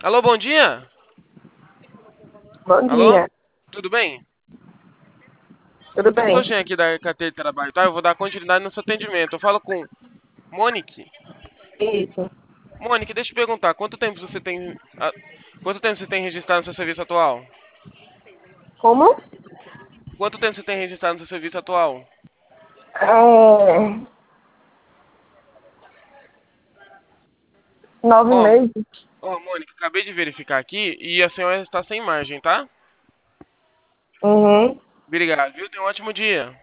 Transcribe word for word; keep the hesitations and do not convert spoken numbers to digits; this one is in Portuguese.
Alô, bom dia? Bom Alô? dia, Tudo bem? tudo É bem? Sojinha aqui da carteira de trabalho, tá? Eu vou dar continuidade no seu atendimento. Eu falo com Monique. Isso. Monique, deixa eu te perguntar, quanto tempo você tem. ah, Quanto tempo você tem registrado no seu serviço atual? Como? Quanto tempo você tem registrado no seu serviço atual? É, nove Ó, meses. ó, Mônica, acabei de verificar aqui e a senhora está sem margem, tá? Uhum. Obrigado, viu? Tenha um ótimo dia.